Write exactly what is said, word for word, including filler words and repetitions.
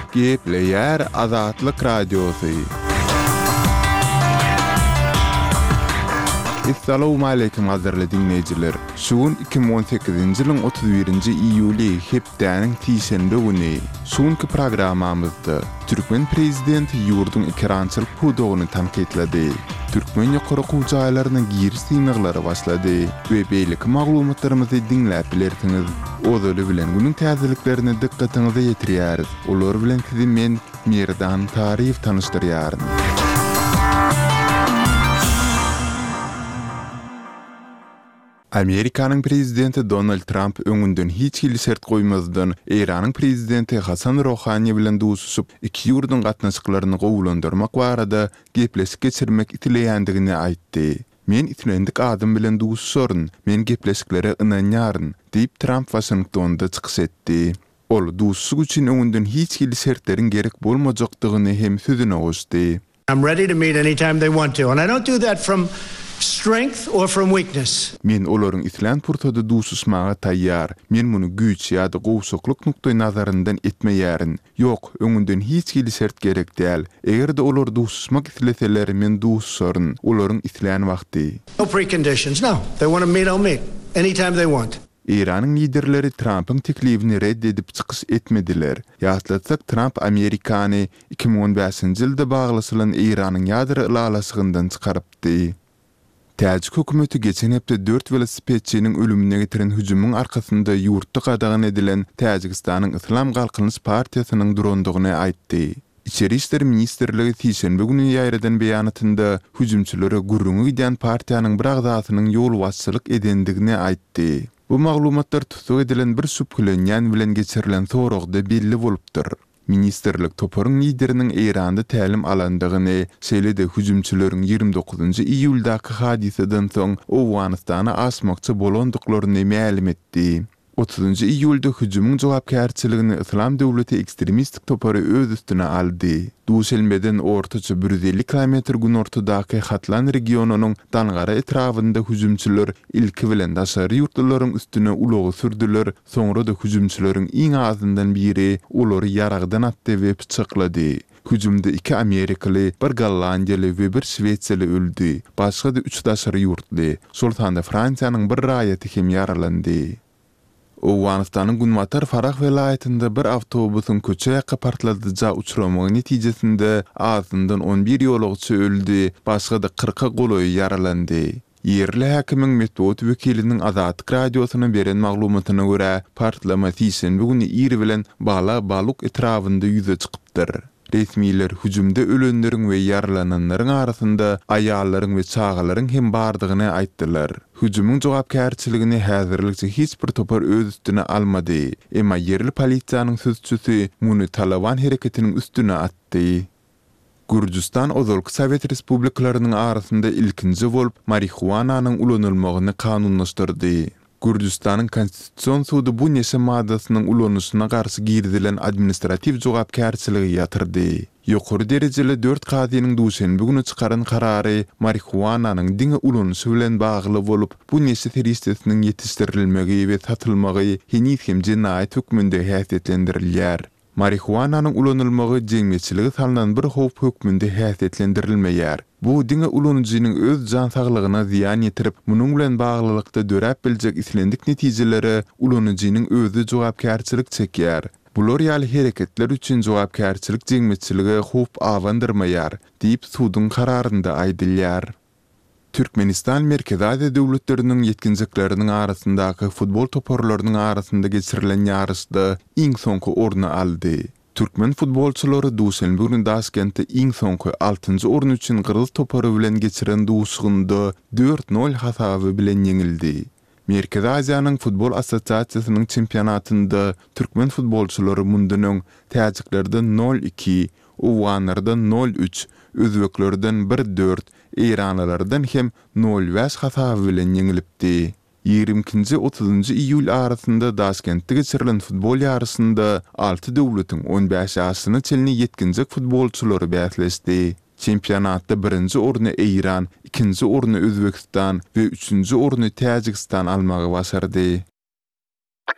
Gepleyer Azatlyk Radiosu. Assalamu alaykum hazırlı dinleyiciler. Şuun iki bin on sekizinji ýylyň otuz birinji iýuli hepdäniň tiýşenbe güni şuňky programmamyzda Türkmen prezidenti ýurdun ekrançylyk hudugyny tanqidledi. Türkmen ýokary gujaýlarynyň giri syňaglary başlady we beýlik maglumatlarymyzy dinläp bilersiňiz. Odaly bilen günüň täzeliklerini dikkatiňize ýetirýäris. Olar bilen sizi men Merdan Tarif tanışdyrýarym. Amerikanyň prezidenti Donald Trump öňünden hiç hili sert goýmazdan Iranyň prezidenti Hasan Rouhani bilen duşuşyp iki ýurdun gatnaşyklaryny gowulandyrmak barada gepleşik geçirmek itileýändigini aýtdy. Men itilendik adam bilen duşuşaryn, men gepleşiklere ynanýaryn, diýip Trump Washingtonda çykyş etdi. Ol duşuşyk üçin öňünden hiç hili sertleriň gerek bolmajakdygyny hem sözüne goşdy. I'm ready to meet anytime they want to, and I don't do that from strength or from weakness. Men olaryň islan purtada duşuşmaga taýýar. Men muny güýç ýa-da gowşuklyk nukdaý nazaryndan etmeýärin. Ýok, öňünden hiç hili sert gerek däl. Egerde olar duşuşmak isleseler men duşuşaryn. Olaryň islan wagty. No preconditions. No, they want to meet, I'll meet anytime they want. Iranyň liderleri Trump'yň teklifini reddedip çykyş etmediler. Ýatlatsak Trump Amerikany iki bin on beşinji ýylda baglasylan Iranyň ýadro ýalaşygyndan çykarypdy. Täjik hökümeti geçen hepde dört velosipedçiniň ölümine getiren hüjümüň arkasynda ýurtda gadagyn edilen Täjikistanyň Islam Galkynyş partiýasynyň durandygyny aýtdy. İçeri işler ministerligi tiýşenbe güni ýaýradan beýanatynda hüjümçilere gurrungy giden partiýanyň bir agzasynyň ýol başçylyk edendigini aýtdy. Bu maglumatlar tutuk edilen bir şüphelenýän bilen geçirilen soragda belli bolupdyr. Ministerlik toparyň lideriniň Iranda tälim alandygyny, şeýle-de hüjümçileriň ýygrimi dokuzunji iýuldaky hadiseden soň Owganystana asmakçy bolandyklaryny ma'lum etdi. otuzunji iýulda hüjümüň jogapkärçiligini Islam döwleti ekstremistik topary öz üstüne aldy. Duşelmeden ortaça bir yüz elli kilometr gün ortadaky Hatlan regionunyň Dangara etrafynda hüjümçiler ilki bilen daşary ýurtlaryň üstüne ulagy sürdüler. Soňra da hüjümçileriň iň azyndan biri olary ýaragdan atdy we pyçaklady. Hüjümde iki Amerikaly, bir Gollandiýaly we bir Şweýçaly öldü. Başga da üç daşary ýurtly. Sultanda Fransiýanyň bir raýaty hem ýaralandy. Owganystanyň Gunmatar Farah welaýetinde bir awtobusyň köçe ýakka partladyja uçuramagy netijesinde azyndan on bir ýolagçy öldü, başga da kırka goloý ýaralandy. Yerli häkimiň Metod wekiliniň Azatlyk radiosyna beren maglumatyna görä, partlama tiýşenbe güni iri bilen Bala Baluk etrafynda ýüze çykypdyr. Resmiler hüjümde ölenleriň we ýaralananlaryň arasynda aýallaryň we çagalaryň hem bardygyny aýtdylar. Hüjümüň jogapkärçiligini häzirlikçe hiç bir topar öz üstüne almady. Emma yerli polisiýanyň sözçüsü muny Taliban hereketiniň üstüne atdy. Gürcistan Ozalky Sowet Respublikalarynyň arasynda ilkinji bolup marihuananyň ulanylmagyny kanunlaşdyrdy. Gürcistanyň konstitusiýon sudy bu neşe maddasynyň ulanyşyna garşy girdilen administrativ jogapkärçiligi ýatyrdy. Ýokary derejeli dört gazynyň duşenbe güni çykaran karary marihuananyň diňe ulanyşy bilen bagly bolup, bu neşe teristesiniň ýetişdirilmegi we satylmagy henüz hem jinayet hökmünde häsiýetlendirilýär. Marihuananyň ulanylmagy jeňmeçiligi salynan bir howp hökmünde häsiýetlendirilmeýär. Bu diňe ulanjynyň öz jan saglygyna ziýan ýetirip, munyň bilen baglylykda döräp biljek islendik netijeleri ulanjynyň özü jogapkärçilik çekýär. Bular ýaly hereketler üçin jogapkärçilik jeňmeçiligi howp awandyrmaýar, diýip sudyň kararynda aýdylýar. Türkmenistan Merkezi Aziýa döwletleriniň ýetkinjekleriniň arasyndaky futbol toparlarynyň arasynda geçirilen ýarışda iň soňky orny aldy. Türkmen futbolçylary duşenbe güni Daşkentde iň soňky altynjy orun üçin Gyrgyz topary bilen geçiren duşugynda dört nol hasaby bilen ýeňildi. Merkezi Aziýanyň futbol assosiasiýasynyň çempionatynda türkmen futbolçylary mundunyň täjiklerden nol iki, Owganlardan nol üç, özbeklerden bir dört, Eýranlylardan hem nol beş hasaby bilen ýeňilipdi. ýigriminji otuzunji iýul arasynda Daşkentde geçirilen futbol ýarysynda alty döwletiň on beş ýaşyna çelini ýetkinjek futbolçylary bäsleşdi. Çempionatda birinji orny Eýran, ikinji orny Özbekistan we üçünji orny Täjikistan almagy başardy.